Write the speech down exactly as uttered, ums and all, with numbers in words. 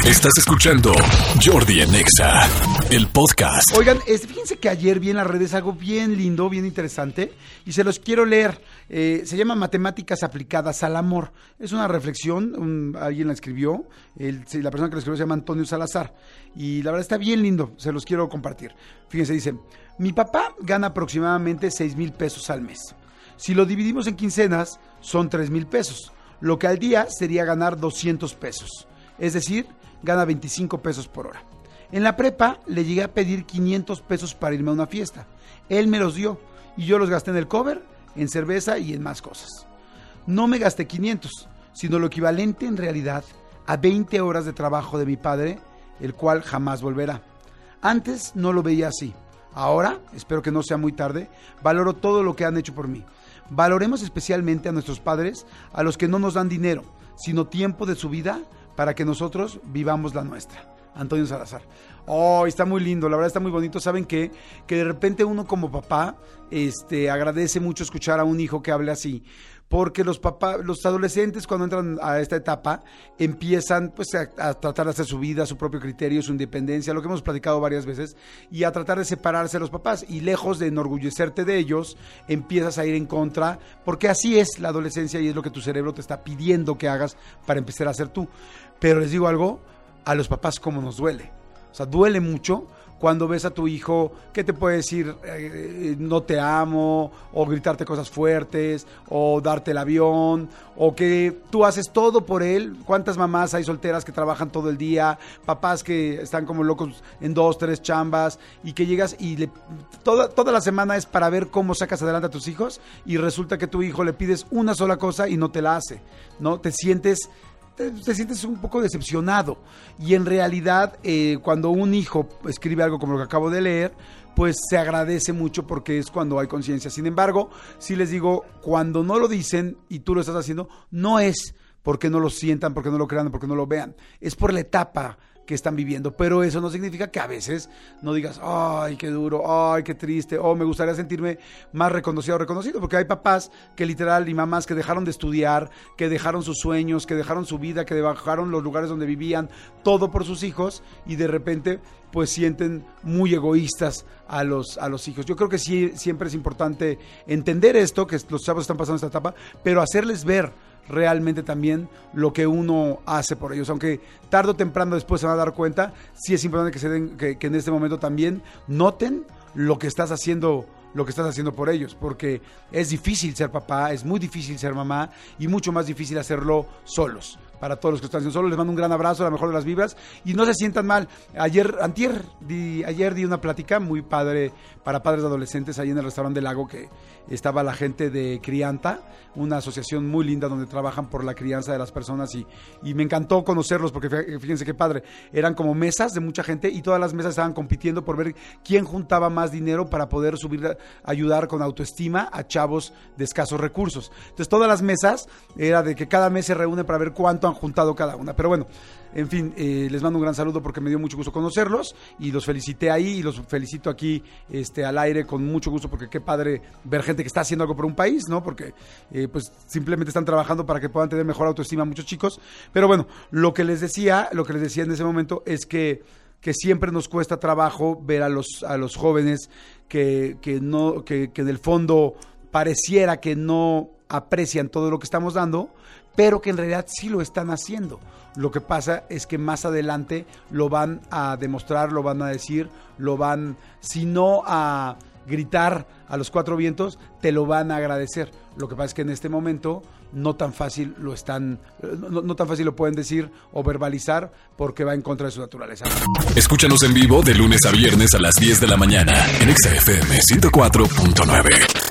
Estás escuchando Jordi en Exa, el podcast. Oigan, este, fíjense que ayer vi en las redes algo bien lindo, bien interesante, y se los quiero leer. Eh, se llama Matemáticas aplicadas al amor. Es una reflexión, un, alguien la escribió, el, la persona que la escribió se llama Antonio Salazar, y la verdad está bien lindo, se los quiero compartir. Fíjense, dice, mi papá gana aproximadamente seis mil pesos al mes. Si lo dividimos en quincenas, son tres mil pesos, lo que al día sería ganar doscientos pesos. Es decir, gana veinticinco pesos por hora. En la prepa le llegué a pedir quinientos pesos para irme a una fiesta. Él me los dio y yo los gasté en el cover, en cerveza y en más cosas. No me gasté quinientos, sino lo equivalente en realidad a veinte horas de trabajo de mi padre, el cual jamás volverá. Antes no lo veía así. Ahora, espero que no sea muy tarde, valoro todo lo que han hecho por mí. Valoremos especialmente a nuestros padres, a los que no nos dan dinero, sino tiempo de su vida para que nosotros vivamos la nuestra. Antonio Salazar. Oh, está muy lindo, la verdad está muy bonito. ¿Saben qué? Que de repente uno como papá este, agradece mucho escuchar a un hijo que hable así. Porque los papás, los adolescentes cuando entran a esta etapa empiezan pues a, a tratar de hacer su vida, su propio criterio, su independencia, lo que hemos platicado varias veces, y a tratar de separarse de los papás. Y lejos de enorgullecerte de ellos, empiezas a ir en contra, porque así es la adolescencia y es lo que tu cerebro te está pidiendo que hagas para empezar a hacer tú. Pero les digo algo, a los papás cómo nos duele. O sea, duele mucho cuando ves a tu hijo que te puede decir eh, no te amo, o gritarte cosas fuertes, o darte el avión, o que tú haces todo por él. ¿Cuántas mamás hay solteras que trabajan todo el día? Papás que están como locos en dos, tres chambas, y que llegas y le, toda, toda la semana es para ver cómo sacas adelante a tus hijos, y resulta que tu hijo le pides una sola cosa y no te la hace, ¿no? Te sientes... Te, te sientes un poco decepcionado, y en realidad eh, cuando un hijo escribe algo como lo que acabo de leer, pues se agradece mucho porque es cuando hay conciencia. Sin embargo, sí les digo, cuando no lo dicen y tú lo estás haciendo, no es porque no lo sientan, porque no lo crean, porque no lo vean, es por la etapa que están viviendo, pero eso no significa que a veces no digas, ay, qué duro, ay, qué triste, o oh, me gustaría sentirme más reconocido o reconocido, porque hay papás que literal y mamás que dejaron de estudiar, que dejaron sus sueños, que dejaron su vida, que dejaron los lugares donde vivían, todo por sus hijos, y de repente pues sienten muy egoístas a los, a los hijos. Yo creo que sí, siempre es importante entender esto, que los chavos están pasando esta etapa, pero hacerles ver realmente también lo que uno hace por ellos, aunque tarde o temprano después se van a dar cuenta. Sí es importante que se den, que, que en este momento también noten lo que estás haciendo, lo que estás haciendo por ellos, porque es difícil ser papá, es muy difícil ser mamá, y mucho más difícil hacerlo solos. Para todos los que están haciendo solos, les mando un gran abrazo, la mejor de las vibras, y no se sientan mal. Ayer, antier, di, ayer di una plática muy padre para padres de adolescentes ahí en el restaurante del Lago, que estaba la gente de Crianta, una asociación muy linda donde trabajan por la crianza de las personas, y, y me encantó conocerlos, porque fíjense qué padre, eran como mesas de mucha gente, y todas las mesas estaban compitiendo por ver quién juntaba más dinero para poder subir, ayudar con autoestima a chavos de escasos recursos. Entonces todas las mesas era de que cada mes se reúne para ver cuánto han juntado cada una, pero bueno, en fin, eh, les mando un gran saludo porque me dio mucho gusto conocerlos, y los felicité ahí, y los felicito aquí este, al aire con mucho gusto, porque qué padre ver gente que está haciendo algo por un país, ¿no? Porque eh, pues simplemente están trabajando para que puedan tener mejor autoestima muchos chicos. Pero bueno, lo que les decía, lo que les decía en ese momento es que que siempre nos cuesta trabajo ver a los a los jóvenes que que no que, que en el fondo pareciera que no aprecian todo lo que estamos dando, pero que en realidad sí lo están haciendo. Lo que pasa es que más adelante lo van a demostrar, lo van a decir, lo van, si no a gritar a los cuatro vientos, te lo van a agradecer. Lo que pasa es que en este momento no tan fácil lo están, no, no tan fácil lo pueden decir o verbalizar, porque va en contra de su naturaleza. Escúchanos en vivo de lunes a viernes a las diez de la mañana en Exa F M ciento cuatro punto nueve.